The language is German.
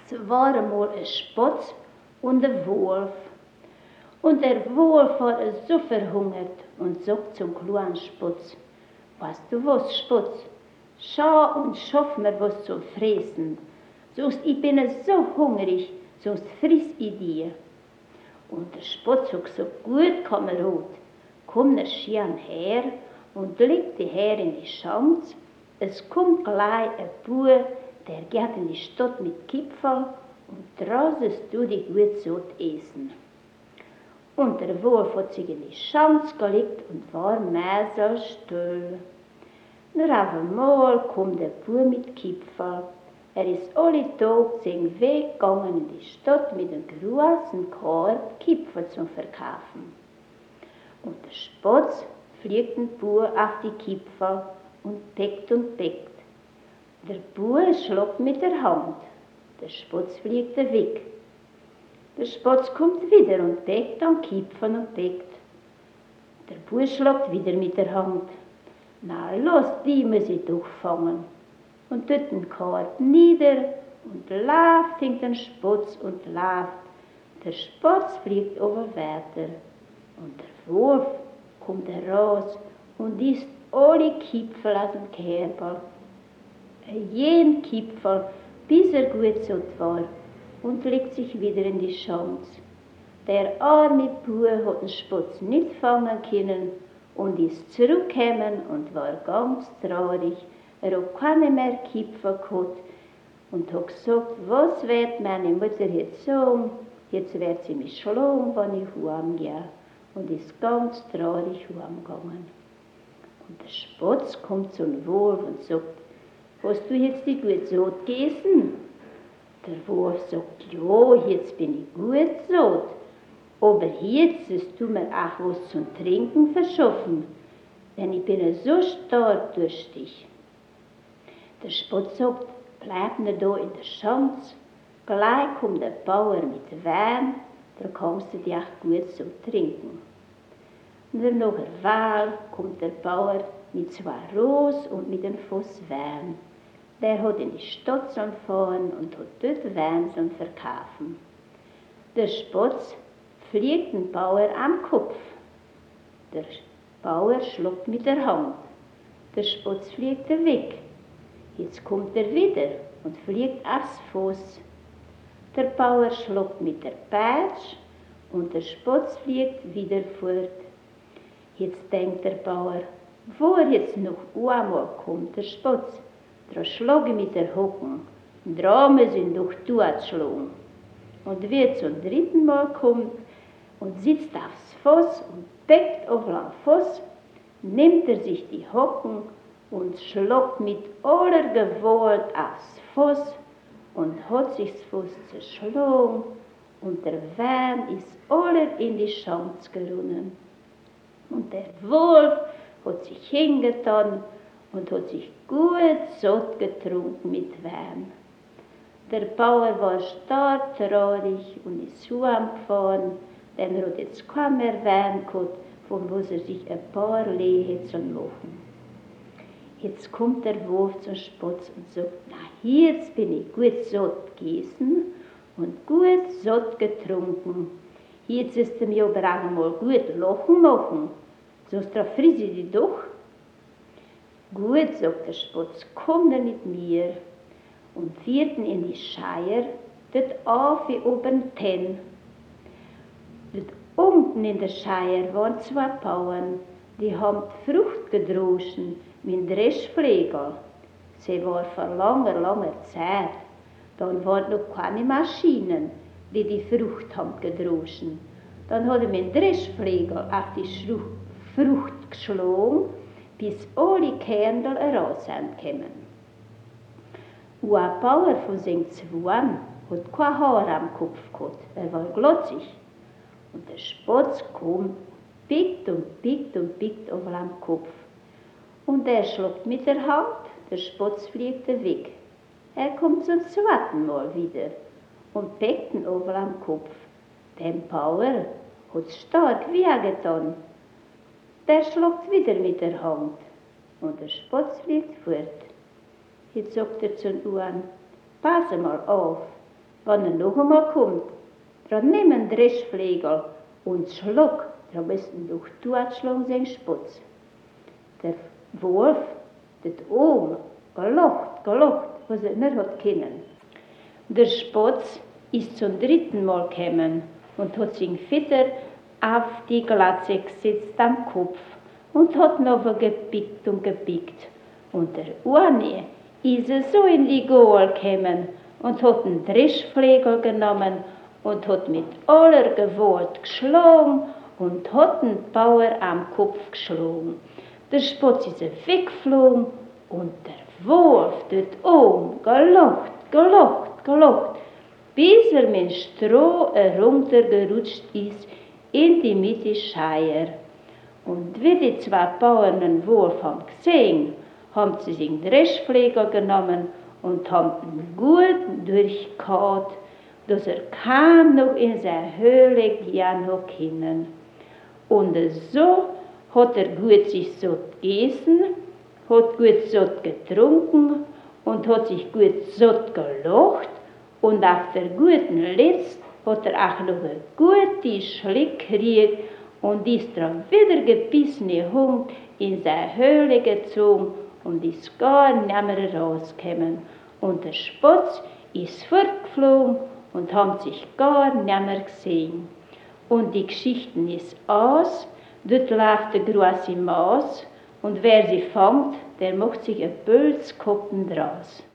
Es war einmal ein Spatz und ein Wolf. Und der Wolf war so verhungert und sagt zum kleinen Spatz: Weißt du was, Spatz? Schau und schaff mir was zum Fressen. Sonst ich bin so hungrig, sonst friss ich dir. Und der Spatz hat gesagt: Gut, Kamerad, komm nur schön her und leg dich her in die Schanze. Es kommt gleich ein Bub, der geht in die Stadt mit Kipferl und drausest du dich gut satt essen. Und der Wolf hat sich in die Schanze gelegt und war mäuselstill. Nur auf einmal kommt der Bub mit Kipferl. Er ist alle Tage seinen Weg gegangen in die Stadt mit einem großen Korb Kipferl zum Verkaufen. Und der Spatz fliegt den Bub auf die Kipferl und peckt und peckt. Der Bub schlägt mit der Hand. Der Spatz fliegt weg. Der Spatz kommt wieder und peckt an Kipferl und peckt. Der Bub schlägt wieder mit der Hand. Na, lass die muss ich doch fangen. Und tut den Korb nieder und läuft hinter den Spatz und läuft. Der Spatz fliegt aber weiter. Und der Wolf kommt heraus und isst alle Kipferl aus dem Kerberl. Jeden Kipferl, bis er gut satt war, und legt sich wieder in die Schanze. Der arme Bub hat den Spatz nicht fangen können und ist zurückgekommen und war ganz traurig. Er hat keine mehr Kipferl gehabt und hat gesagt: Was wird meine Mutter jetzt sagen? Jetzt wird sie mich schlagen, wenn ich heimgehe. Und ist ganz traurig heimgegangen. Und der Spatz kommt zum Wolf und sagt: Hast du jetzt die gut satt gegessen? Der Wolf sagt: Ja, jetzt bin ich gut satt. Aber jetzt sollst du mir auch was zum Trinken verschaffen, denn ich bin so stark durstig. Der Spatz sagt: Bleib nur da in der Schanze, gleich kommt der Bauer mit Wein, da kannst du dich auch gut so trinken. Und nach einer Weile kommt der Bauer mit 2 Rosen und mit einem Fass Wein. Der hat in die Stadt fahren und hat dort Wein verkaufen. Der Spatz fliegt den Bauer am Kopf. Der Bauer schlägt mit der Hand. Der Spatz fliegt weg. Jetzt kommt er wieder und fliegt aufs Fass. Der Bauer schlägt mit der Peitsch und der Spatz fliegt wieder fort. Jetzt denkt der Bauer: Wo er jetzt noch einmal kommt, der Spatz, da schlage ich mit der Hocken, da muss ihn doch durchschlagen. Und wie er zum 3. Mal kommt und sitzt aufs Fass und peckt auf den Fass, nimmt er sich die Hocken und schlägt mit aller Gewalt aufs Fass und hat sich das Fass zerschlagen und der Wein ist aller in die Schanze gerunnen. Und der Wolf hat sich hingetan und hat sich gut satt getrunken mit Wein. Der Bauer war stark traurig und ist heimgefahren, denn er hat jetzt kein mehr Wein gehabt, von was er sich ein paar Lehe hätte machen. Jetzt kommt der Wolf zum Spatz und sagt: Na, jetzt bin ich gut satt gegessen und gut satt getrunken. Jetzt ist er mir aber auch einmal gut Lachen machen, sonst friss ich dich doch. Gut, sagt der Spatz, komm dann mit mir und führt ihn in die Scheier, dort auf wie oben Tenn. Dort unten in der Scheier waren 2 Bauern, die haben die Frucht gedroschen mit Dreschflegel. Sie war vor langer Zeit. Dann waren noch keine Maschinen, die Frucht haben gedroschen. Dann hat er mit dem Dreschflegel auf die Frucht geschlagen, bis alle Kernel heraus sind gekommen. Und ein Bauer von seinen 2 hat kein Haar am Kopf gehabt, er war glotzig. Und der Spatz kommt, pickt und pickt und pickt auf am Kopf. Und er schlägt mit der Hand, der Spatz fliegt weg. Er kommt zum 2. Mal wieder und pickt ihn oben am Kopf. Dem Bauer hat stark wehgetan. Der schlägt wieder mit der Hand und der Spatz fliegt fort. Jetzt sagt er zu den Uhren: Pass mal auf, wenn er noch einmal kommt, dann nimm einen Dreschflegel und schluck, dann müssen doch totschlagen sein Spatz. Der Wolf, das oben, gelacht, was er nicht hat können. Der Spatz ist zum 3. Mal gekommen und hat sich Fitter auf die Glatze gesetzt am Kopf und hat noch gepickt und gepickt. Und der eine ist so in die Gaul gekommen und hat einen Dreschflegel genommen und hat mit aller Gewalt geschlagen und hat den Bauer am Kopf geschlagen. Der Spatz ist weggeflogen und der Wolf dort oben gelacht, bis er mit Stroh heruntergerutscht ist in die Mitte Scheier. Und wie die 2 Bauern den Wolf haben gesehen, haben sie sich den Dreschflegel genommen und haben ihn gut durchgehauen, dass er kaum noch in seine Höhle gehen hat können. Und so hat er gut sich satt gegessen, hat gut satt getrunken und hat sich gut satt gelacht und auf der guten Letzt hat er auch noch einen guten Schlick gekriegt und ist dann wieder gebissene Hund in seine Höhle gezogen und ist gar nicht mehr rausgekommen. Und der Spatz ist fortgeflogen und haben sich gar nicht mehr gesehen. Und die Geschichte ist aus, dort läuft der große Maus und wer sie fängt, der macht sich ein Bölzkoppen draus.